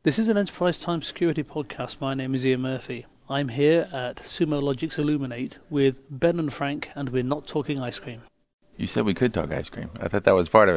This is an Enterprise Time Security podcast. My name is Ian Murphy. I'm here at Sumo Logic's Illuminate with Ben and Frank, and we're not talking ice cream. You said we could talk ice cream. I thought that was part of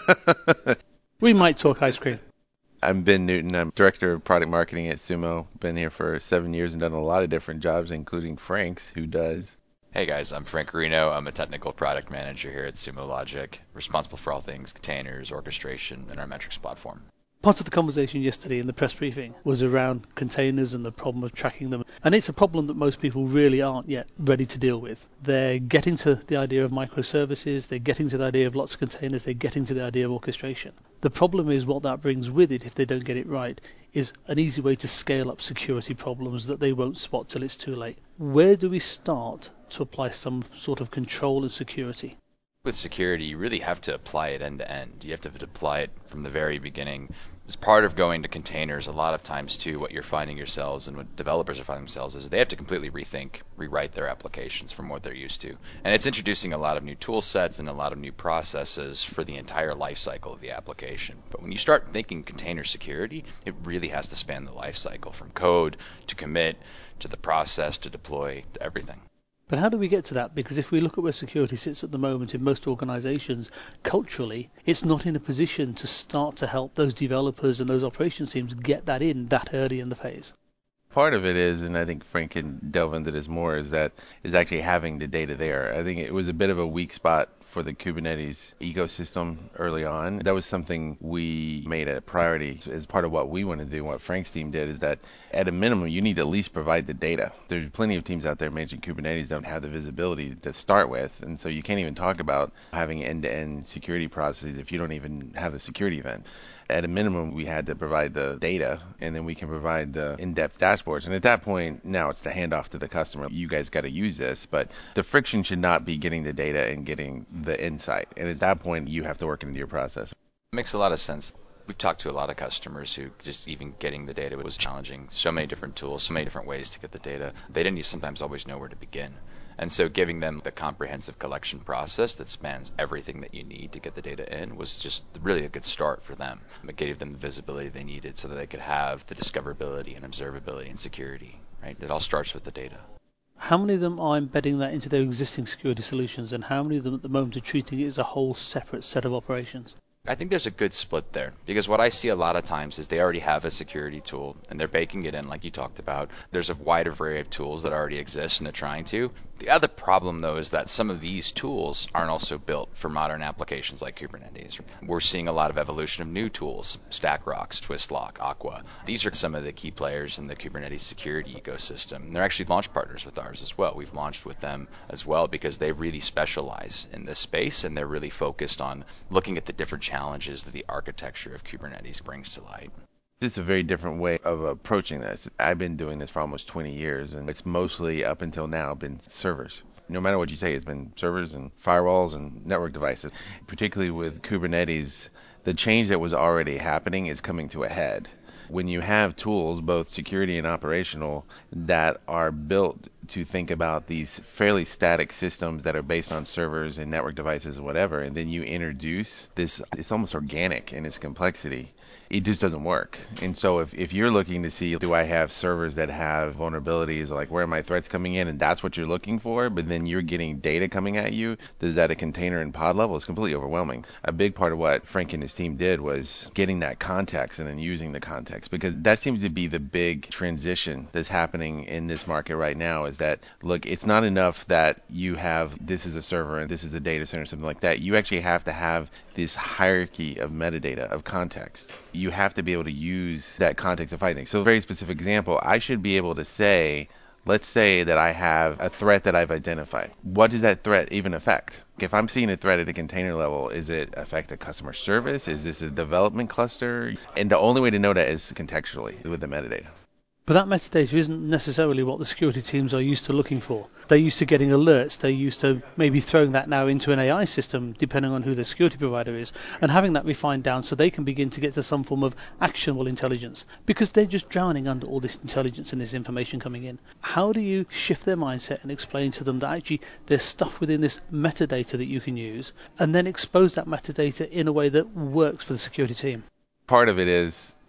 it. We might talk ice cream. I'm Ben Newton. I'm Director of Product Marketing at Sumo. Been here for 7 years and done a lot of different jobs, including Frank's, who does... Hey guys, I'm Frank Reno. I'm a Technical Product Manager here at Sumo Logic, responsible for all things containers, orchestration, and our metrics platform. Part of the conversation yesterday in the press briefing was around containers and the problem of tracking them. And it's a problem that most people really aren't yet ready to deal with. They're getting to the idea of microservices, they're getting to the idea of lots of containers, they're getting to the idea of orchestration. The problem is what that brings with it, if they don't get it right, is an easy way to scale up security problems that they won't spot till it's too late. Where do we start to apply some sort of control and security? With security, you really have to apply it end to end. You have to apply it from the very beginning. As part of going to containers, a lot of times too, what you're finding yourselves and what developers are finding themselves is they have to completely rewrite their applications from what they're used to. And it's introducing a lot of new tool sets and a lot of new processes for the entire life cycle of the application. But when you start thinking container security, it really has to span the life cycle from code to commit to the process to deploy to everything. But how do we get to that? Because if we look at where security sits at the moment in most organizations, culturally, it's not in a position to start to help those developers and those operations teams get that in that early in the phase. Part of it is, and I think Frank can delve into this more, is actually having the data there. I think it was a bit of a weak spot for the Kubernetes ecosystem early on. That was something we made a priority as part of what we want to do. What Frank's team did is that at a minimum, you need to at least provide the data. There's plenty of teams out there managing Kubernetes don't have the visibility to start with, and so you can't even talk about having end-to-end security processes if you don't even have the security event. At a minimum, we had to provide the data, and then we can provide the in-depth dashboards. And at that point, now it's the handoff to the customer. You guys got to use this, but the friction should not be getting the data and getting the insight. And at that point, you have to work into your process. It makes a lot of sense. We've talked to a lot of customers who just even getting the data was challenging. So many different tools, so many different ways to get the data. They didn't sometimes always know where to begin. And so giving them the comprehensive collection process that spans everything that you need to get the data in was just really a good start for them. It gave them the visibility they needed so that they could have the discoverability and observability and security, right? It all starts with the data. How many of them are embedding that into their existing security solutions, and how many of them at the moment are treating it as a whole separate set of operations? I think there's a good split there, because what I see a lot of times is they already have a security tool and they're baking it in like you talked about. There's a wide array of tools that already exist and they're trying to. The other problem though is that some of these tools aren't also built for modern applications like Kubernetes. We're seeing a lot of evolution of new tools, StackRox, Twistlock, Aqua. These are some of the key players in the Kubernetes security ecosystem. They're actually launch partners with ours as well. We've launched with them as well because they really specialize in this space and they're really focused on looking at the different challenges that the architecture of Kubernetes brings to light. This is a very different way of approaching this. I've been doing this for almost 20 years, and it's mostly up until now been servers. No matter what you say, it's been servers and firewalls and network devices. Particularly with Kubernetes, the change that was already happening is coming to a head. When you have tools, both security and operational, that are built to think about these fairly static systems that are based on servers and network devices or whatever, and then you introduce this, it's almost organic in its complexity. It just doesn't work. And so if you're looking to see, do I have servers that have vulnerabilities, like where are my threats coming in, and that's what you're looking for, but then you're getting data coming at you, is that a container and pod level? It's completely overwhelming. A big part of what Frank and his team did was getting that context and then using the context, because that seems to be the big transition that's happening in this market right now, is that, look, it's not enough that you have this is a server and this is a data center or something like that. You actually have to have this hierarchy of metadata, of context. You have to be able to use that context to fight things. So a very specific example, I should be able to say, let's say that I have a threat that I've identified. What does that threat even affect? If I'm seeing a threat at a container level, is it affect a customer service? Is this a development cluster? And the only way to know that is contextually with the metadata. But that metadata isn't necessarily what the security teams are used to looking for. They're used to getting alerts. They're used to maybe throwing that now into an AI system, depending on who the security provider is, and having that refined down so they can begin to get to some form of actionable intelligence, because they're just drowning under all this intelligence and this information coming in. How do you shift their mindset and explain to them that actually there's stuff within this metadata that you can use, and then expose that metadata in a way that works for the security team? Part of it is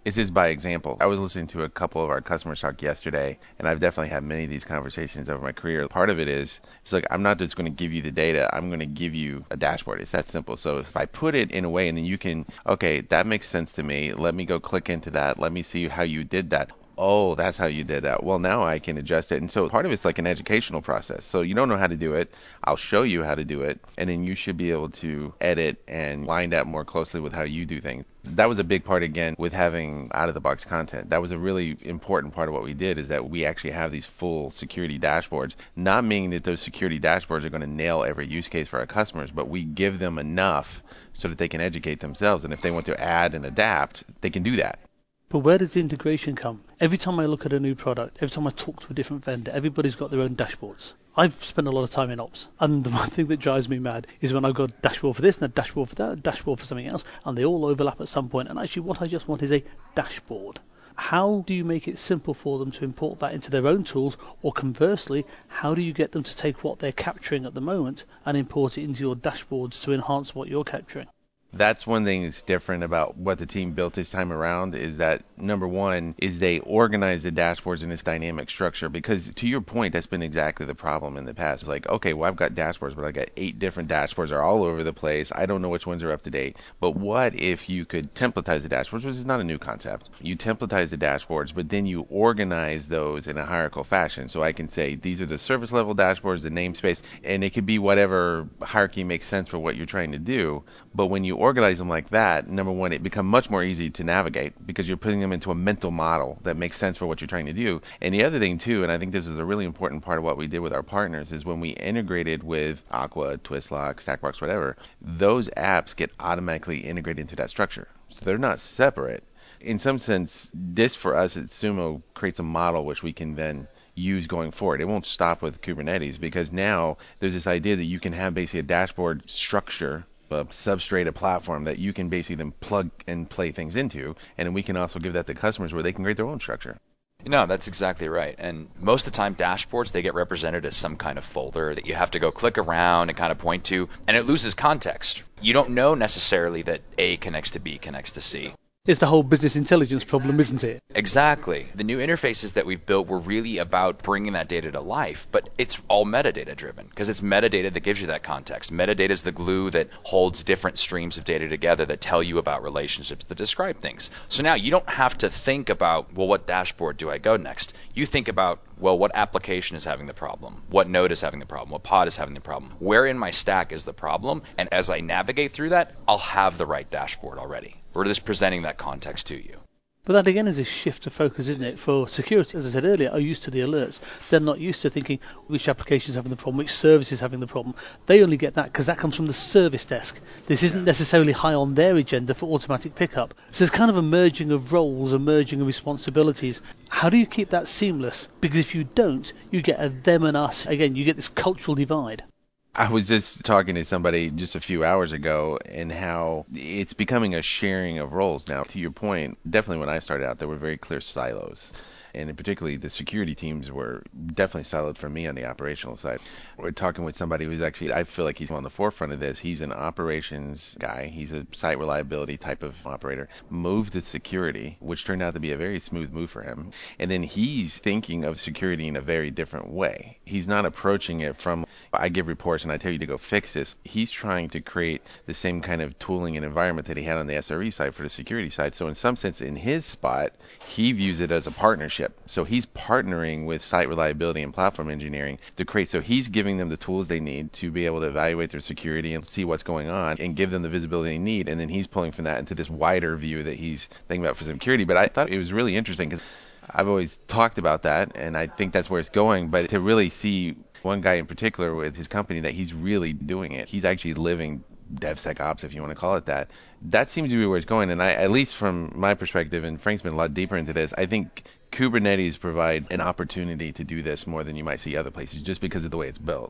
This is by example. I was listening to a couple of our customers talk yesterday, and I've definitely had many of these conversations over my career. Part of it is, it's like, I'm not just going to give you the data, I'm going to give you a dashboard. It's that simple. So if I put it in a way and then you can, okay, that makes sense to me. Let me go click into that. Let me see how you did that. Oh, that's how you did that. Well, now I can adjust it. And so part of it's like an educational process. So you don't know how to do it. I'll show you how to do it. And then you should be able to edit and line that more closely with how you do things. That was a big part, again, with having out-of-the-box content. That was a really important part of what we did, is that we actually have these full security dashboards, not meaning that those security dashboards are going to nail every use case for our customers, but we give them enough so that they can educate themselves. And if they want to add and adapt, they can do that. But where does the integration come? Every time I look at a new product, every time I talk to a different vendor, everybody's got their own dashboards. I've spent a lot of time in ops, and the one thing that drives me mad is when I've got a dashboard for this and a dashboard for that, a dashboard for something else, and they all overlap at some point. And actually what I just want is a dashboard. How do you make it simple for them to import that into their own tools, or conversely, how do you get them to take what they're capturing at the moment and import it into your dashboards to enhance what you're capturing? That's one thing that's different about what the team built this time around, is that, number one, is they organize the dashboards in this dynamic structure. Because to your point, that's been exactly the problem in the past. It's like, okay, well, I've got dashboards, but I got 8 different dashboards. They're all over the place. I don't know which ones are up to date. But what if you could templatize the dashboards, which is not a new concept. You templatize the dashboards, but then you organize those in a hierarchical fashion. So I can say, these are the service level dashboards, the namespace, and it could be whatever hierarchy makes sense for what you're trying to do. But when you organize them like that, number one, it becomes much more easy to navigate because you're putting them into a mental model that makes sense for what you're trying to do. And the other thing too, and I think this is a really important part of what we did with our partners, is when we integrated with Aqua, Twistlock, Stackbox, whatever, those apps get automatically integrated into that structure. So they're not separate. In some sense, this for us at Sumo creates a model which we can then use going forward. It won't stop with Kubernetes, because now there's this idea that you can have basically a dashboard structure, a substrate, a platform that you can basically then plug and play things into, and then we can also give that to customers where they can create their own structure. No, that's exactly right. And most of the time, dashboards, they get represented as some kind of folder that you have to go click around and kind of point to, and it loses context. You don't know necessarily that A connects to B connects to C. It's the whole business intelligence problem, isn't it? Exactly. The new interfaces that we've built were really about bringing that data to life, but it's all metadata driven, because it's metadata that gives you that context. Metadata is the glue that holds different streams of data together that tell you about relationships, that describe things. So now you don't have to think about, well, what dashboard do I go next? You think about, well, what application is having the problem? What node is having the problem? What pod is having the problem? Where in my stack is the problem? And as I navigate through that, I'll have the right dashboard already. We're just presenting that context to you. But that again is a shift of focus, isn't it? For security, as I said earlier, are used to the alerts. They're not used to thinking which application is having the problem, which service is having the problem. They only get that because that comes from the service desk. This isn't necessarily high on their agenda for automatic pickup. So there's kind of a merging of roles, a merging of responsibilities. How do you keep that seamless? Because if you don't, you get a them and us. Again, you get this cultural divide. I was just talking to somebody just a few hours ago, and how it's becoming a sharing of roles now. To your point, definitely when I started out, there were very clear silos. And particularly the security teams were definitely siloed from me on the operational side. We're talking with somebody who's actually, I feel like he's on the forefront of this. He's an operations guy. He's a site reliability type of operator. Moved to security, which turned out to be a very smooth move for him. And then he's thinking of security in a very different way. He's not approaching it from, I give reports and I tell you to go fix this. He's trying to create the same kind of tooling and environment that he had on the SRE side for the security side. So in some sense, in his spot, he views it as a partnership. So he's partnering with site reliability and platform engineering to create, so he's giving them the tools they need to be able to evaluate their security and see what's going on and give them the visibility they need. And then he's pulling from that into this wider view that he's thinking about for security. But I thought it was really interesting because I've always talked about that, and I think that's where it's going. But to really see one guy in particular with his company that he's really doing it, he's actually living DevSecOps, if you want to call it that. That seems to be where it's going. And I, at least from my perspective, and Frank's been a lot deeper into this, I think Kubernetes provides an opportunity to do this more than you might see other places, just because of the way it's built.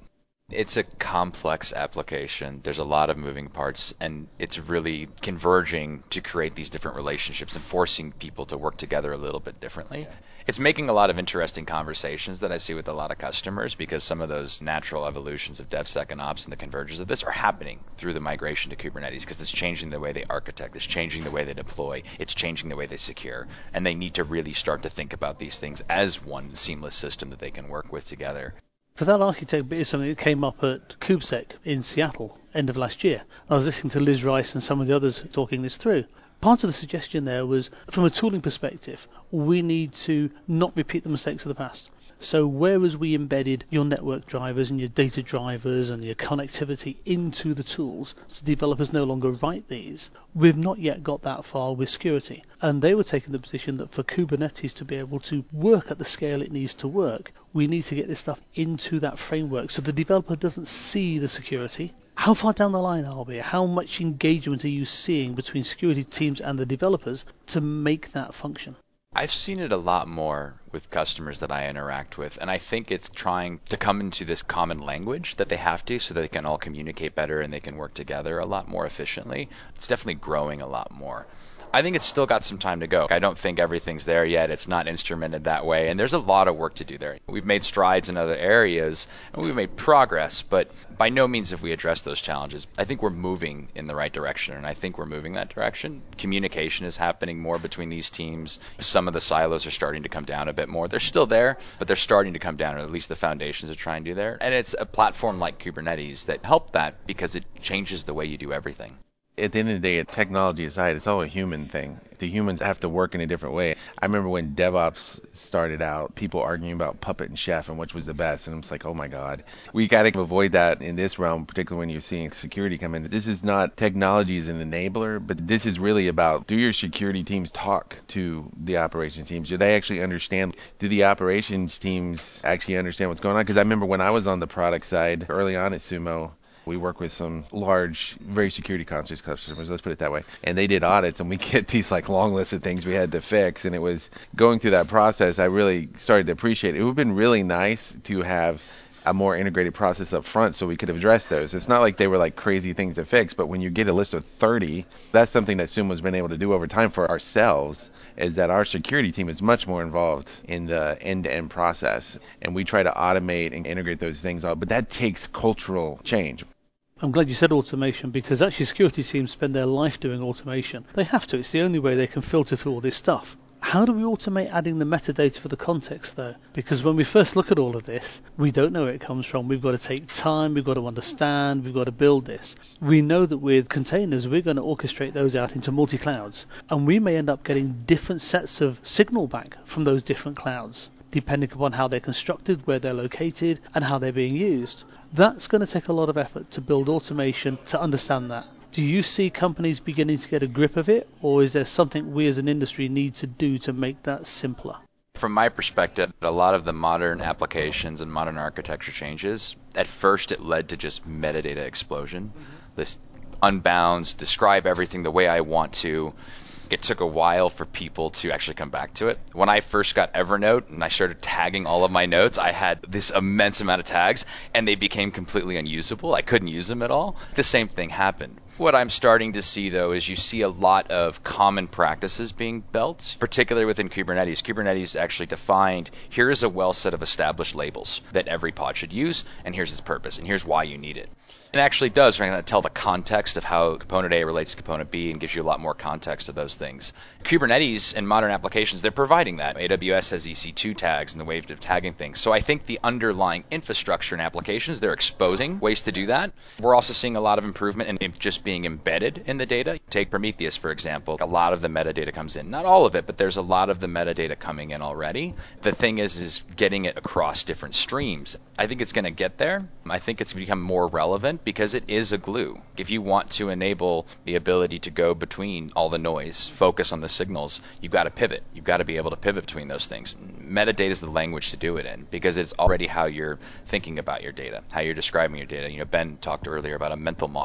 It's a complex application. There's a lot of moving parts, and it's really converging to create these different relationships and forcing people to work together a little bit differently. It's making a lot of interesting conversations that I see with a lot of customers because some of those natural evolutions of DevSec and Ops and the convergence of this are happening through the migration to Kubernetes because it's changing the way they architect, it's changing the way they deploy, it's changing the way they secure, and they need to really start to think about these things as one seamless system that they can work with together. So that architect bit is something that came up at KubeSec in Seattle end of last year. I was listening to Liz Rice and some of the others talking this through. Part of the suggestion there was, from a tooling perspective, we need to not repeat the mistakes of the past. So whereas we embedded your network drivers and your data drivers and your connectivity into the tools, so developers no longer write these, we've not yet got that far with security. And they were taking the position that for Kubernetes to be able to work at the scale it needs to work, we need to get this stuff into that framework so the developer doesn't see the security. How far down the line are we? How much engagement are you seeing between security teams and the developers to make that function? I've seen it a lot more with customers that I interact with, and I think it's trying to come into this common language that they have to so that they can all communicate better and they can work together a lot more efficiently. It's definitely growing a lot more. I think it's still got some time to go. I don't think everything's there yet. It's not instrumented that way, and there's a lot of work to do there. We've made strides in other areas, and we've made progress, but by no means have we addressed those challenges. I think we're moving in the right direction, and I think we're moving that direction. Communication is happening more between these teams. Some of the silos are starting to come down a bit more. They're still there, but they're starting to come down, or at least the foundations are trying to do there. And it's a platform like Kubernetes that help that because it changes the way you do everything. At the end of the day, technology aside, it's all a human thing. The humans have to work in a different way. I remember when DevOps started out, people arguing about Puppet and Chef and which was the best. And it's like, oh my God. We got to avoid that in this realm, particularly when you're seeing security come in. This is not technology as an enabler, but this is really about, do your security teams talk to the operations teams? Do they actually understand? Do the operations teams actually understand what's going on? Because I remember when I was on the product side early on at Sumo, we work with some large, very security conscious customers, let's put it that way. And they did audits, and we get these like long lists of things we had to fix. And it was going through that process, I really started to appreciate it. It would have been really nice to have a more integrated process up front so we could address those. It's not like they were like crazy things to fix, but when you get a list of 30, that's something that Sumo's been able to do over time for ourselves, is that our security team is much more involved in the end-to-end process. And we try to automate and integrate those things out, but that takes cultural change. I'm glad you said automation because actually security teams spend their life doing automation. They have to. It's the only way they can filter through all this stuff. How do we automate adding the metadata for the context though? Because when we first look at all of this, we don't know where it comes from. We've got to take time, we've got to understand, we've got to build this. We know that with containers, we're going to orchestrate those out into multi-clouds, and we may end up getting different sets of signal back from those different clouds, depending upon how they're constructed, where they're located, and how they're being used. That's going to take a lot of effort to build automation to understand that. Do you see companies beginning to get a grip of it, or is there something we as an industry need to do to make that simpler? From my perspective, a lot of the modern applications and modern architecture changes, at first it led to just metadata explosion. This unbounds, describe everything the way I want to. It took a while for people to actually come back to it. When I first got Evernote and I started tagging all of my notes, I had this immense amount of tags, and they became completely unusable. I couldn't use them at all. The same thing happened. What I'm starting to see, though, is you see a lot of common practices being built, particularly within Kubernetes. Kubernetes actually defined, here is a well set of established labels that every pod should use, and here's its purpose, and here's why you need it. It actually does tell the context of how component A relates to component B and gives you a lot more context to those things. Kubernetes and modern applications, they're providing that. AWS has EC2 tags and the way of tagging things. So I think the underlying infrastructure and applications, they're exposing ways to do that. We're also seeing a lot of improvement in just being embedded in the data. Take Prometheus, for example. A lot of the metadata comes in. Not all of it, but there's a lot of the metadata coming in already. The thing is getting it across different streams. I think it's going to get there. I think it's become more relevant because it is a glue. If you want to enable the ability to go between all the noise, focus on the signals, you've got to pivot. You've got to be able to pivot between those things. Metadata is the language to do it in because it's already how you're thinking about your data, how you're describing your data. Ben talked earlier about a mental model.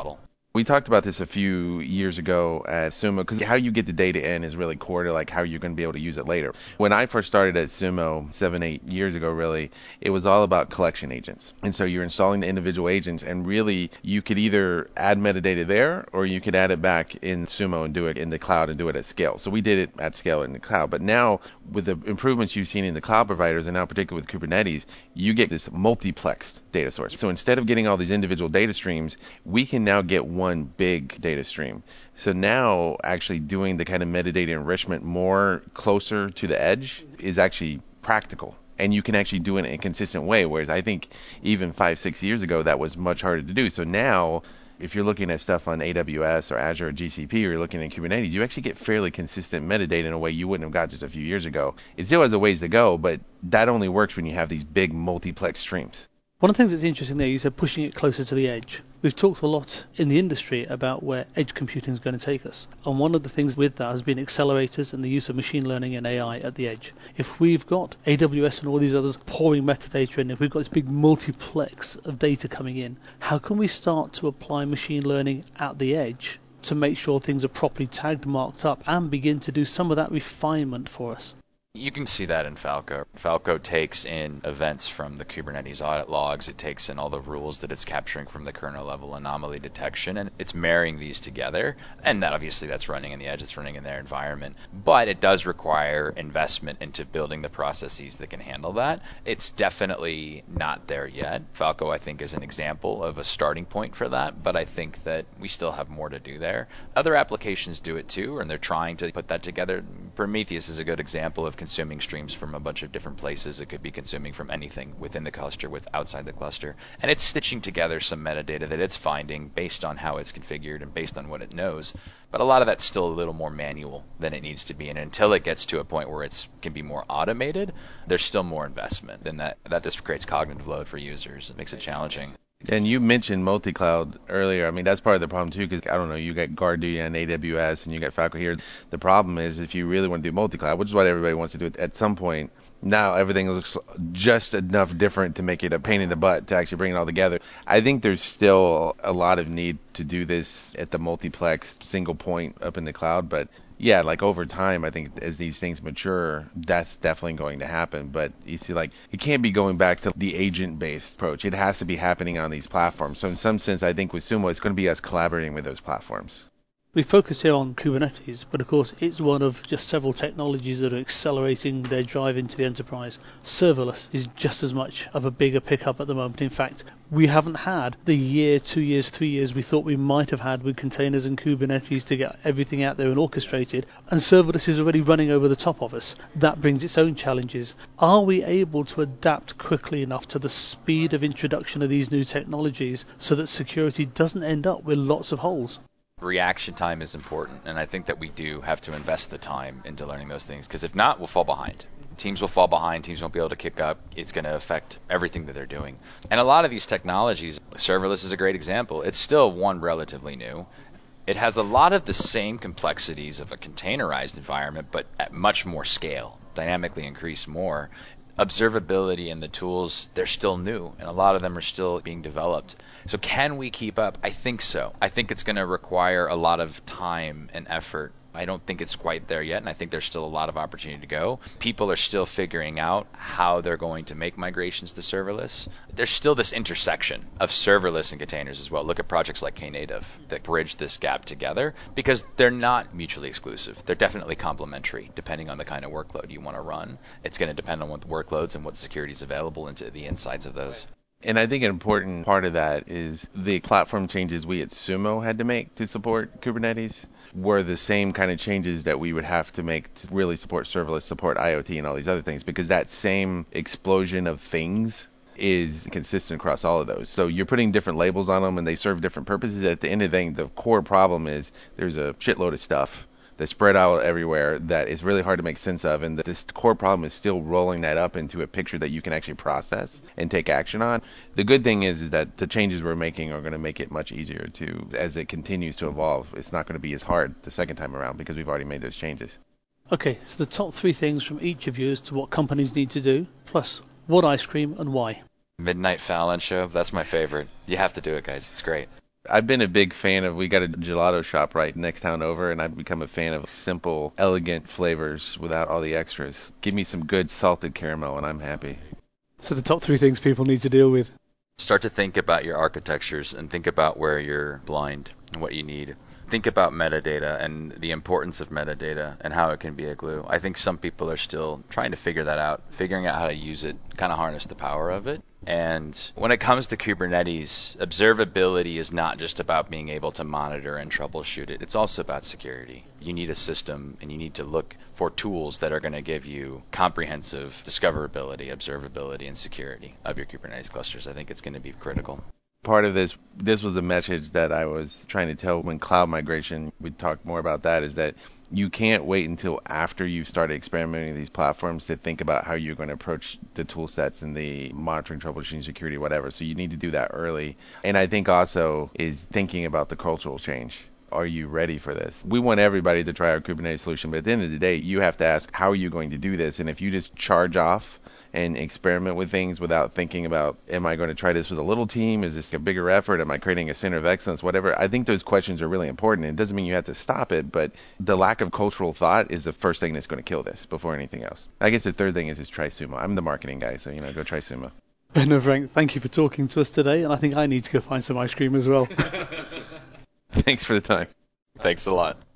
We talked about this a few years ago at Sumo because how you get the data in is really core to like how you're going to be able to use it later. When I first started at Sumo 7-8 years ago, really, it was all about collection agents. And so you're installing the individual agents, and really you could either add metadata there or you could add it back in Sumo and do it in the cloud and do it at scale. So we did it at scale in the cloud. But now with the improvements you've seen in the cloud providers, and now particularly with Kubernetes, you get this multiplexed data source. So instead of getting all these individual data streams, we can now get one big data stream. So now actually doing the kind of metadata enrichment more closer to the edge is actually practical. And you can actually do it in a consistent way, whereas I think even 5-6 years ago that was much harder to do. So now if you're looking at stuff on AWS or Azure or GCP, or you're looking at Kubernetes, you actually get fairly consistent metadata in a way you wouldn't have got just a few years ago. It still has a ways to go, but that only works when you have these big multiplex streams. One of the things that's interesting there, you said pushing it closer to the edge. We've talked a lot in the industry about where edge computing is going to take us. And one of the things with that has been accelerators and the use of machine learning and AI at the edge. If we've got AWS and all these others pouring metadata in, if we've got this big multiplex of data coming in, how can we start to apply machine learning at the edge to make sure things are properly tagged, marked up, and begin to do some of that refinement for us? You can see that in Falco. Falco takes in events from the Kubernetes audit logs. It takes in all the rules that it's capturing from the kernel level anomaly detection, and it's marrying these together. And that obviously that's running in the edge, it's running in their environment. But it does require investment into building the processes that can handle that. It's definitely not there yet. Falco, I think, is an example of a starting point for that, but I think that we still have more to do there. Other applications do it too, and they're trying to put that together. Prometheus is a good example of consuming streams from a bunch of different places. It could be consuming from anything within the cluster, with outside the cluster. And it's stitching together some metadata that it's finding based on how it's configured and based on what it knows. But a lot of that's still a little more manual than it needs to be. And until it gets to a point where it can be more automated, there's still more investment. And that just creates cognitive load for users. It makes it challenging. And you mentioned multi-cloud earlier. I mean, that's part of the problem too, because I don't know, you got GuardDuty on AWS and you got Falco here. The problem is if you really want to do multi-cloud, which is what everybody wants to do at some point, now everything looks just enough different to make it a pain in the butt to actually bring it all together. I think there's still a lot of need to do this at the multiplex single point up in the cloud, but yeah, like over time, I think as these things mature, that's definitely going to happen. But you see, like, it can't be going back to the agent-based approach. It has to be happening on these platforms. So in some sense, I think with Sumo, it's going to be us collaborating with those platforms. We focus here on Kubernetes, but of course it's one of just several technologies that are accelerating their drive into the enterprise. Serverless is just as much of a bigger pickup at the moment. In fact, we haven't had the year, 2 years, 3 years we thought we might have had with containers and Kubernetes to get everything out there and orchestrated, and serverless is already running over the top of us. That brings its own challenges. Are we able to adapt quickly enough to the speed of introduction of these new technologies so that security doesn't end up with lots of holes? Reaction time is important, and I think that we do have to invest the time into learning those things, because if not, we'll fall behind. Teams will fall behind, teams won't be able to kick up, it's going to affect everything that they're doing. And a lot of these technologies, serverless is a great example, it's still relatively new. It has a lot of the same complexities of a containerized environment, but at much more scale, dynamically increased more. Observability and the tools, they're still new, and a lot of them are still being developed. So can we keep up? I think so. I think it's going to require a lot of time and effort. I don't think it's quite there yet, and I think there's still a lot of opportunity to go. People are still figuring out how they're going to make migrations to serverless. There's still this intersection of serverless and containers as well. Look at projects like Knative that bridge this gap together, because they're not mutually exclusive. They're definitely complementary, depending on the kind of workload you want to run. It's going to depend on what the workloads and what security is available into the insides of those. And I think an important part of that is the platform changes we at Sumo had to make to support Kubernetes were the same kind of changes that we would have to make to really support serverless, support IoT, and all these other things, because that same explosion of things is consistent across all of those. So you're putting different labels on them and they serve different purposes. At the end of the day, the core problem is there's a shitload of stuff that's spread out everywhere that is really hard to make sense of, and this core problem is still rolling that up into a picture that you can actually process and take action on. The good thing is that the changes we're making are going to make it much easier to, as it continues to evolve. It's not going to be as hard the second time around because we've already made those changes. Okay, so the top 3 things from each of you as to what companies need to do, plus what ice cream and why. Midnight Fallon show, that's my favorite. You have to do it, guys. It's great. I've been a big fan of, we got a gelato shop right next town over, and I've become a fan of simple, elegant flavors without all the extras. Give me some good salted caramel and I'm happy. So the top 3 things people need to deal with. Start to think about your architectures and think about where you're blind and what you need. Think about metadata and the importance of metadata and how it can be a glue. I think some people are still trying to figure that out, figuring out how to use it, kind of harness the power of it. And when it comes to Kubernetes, observability is not just about being able to monitor and troubleshoot it. It's also about security. You need a system, and you need to look for tools that are going to give you comprehensive discoverability, observability, and security of your Kubernetes clusters. I think it's going to be critical. Part of this was a message that I was trying to tell when cloud migration, we talked more about that, is that you can't wait until after you've started experimenting with these platforms to think about how you're going to approach the tool sets and the monitoring, troubleshooting, security, whatever. So you need to do that early. And I think also is thinking about the cultural change. Are you ready for this? We want everybody to try our Kubernetes solution, but at the end of the day, you have to ask, how are you going to do this? And if you just charge off and experiment with things without thinking about, am I going to try this with a little team? Is this a bigger effort? Am I creating a center of excellence? Whatever. I think those questions are really important. It doesn't mean you have to stop it, but the lack of cultural thought is the first thing that's going to kill this before anything else. I guess the third thing is just try Sumo. I'm the marketing guy, so, go try Sumo. Ben and Frank, thank you for talking to us today, and I think I need to go find some ice cream as well. Thanks for the time. Thanks a lot.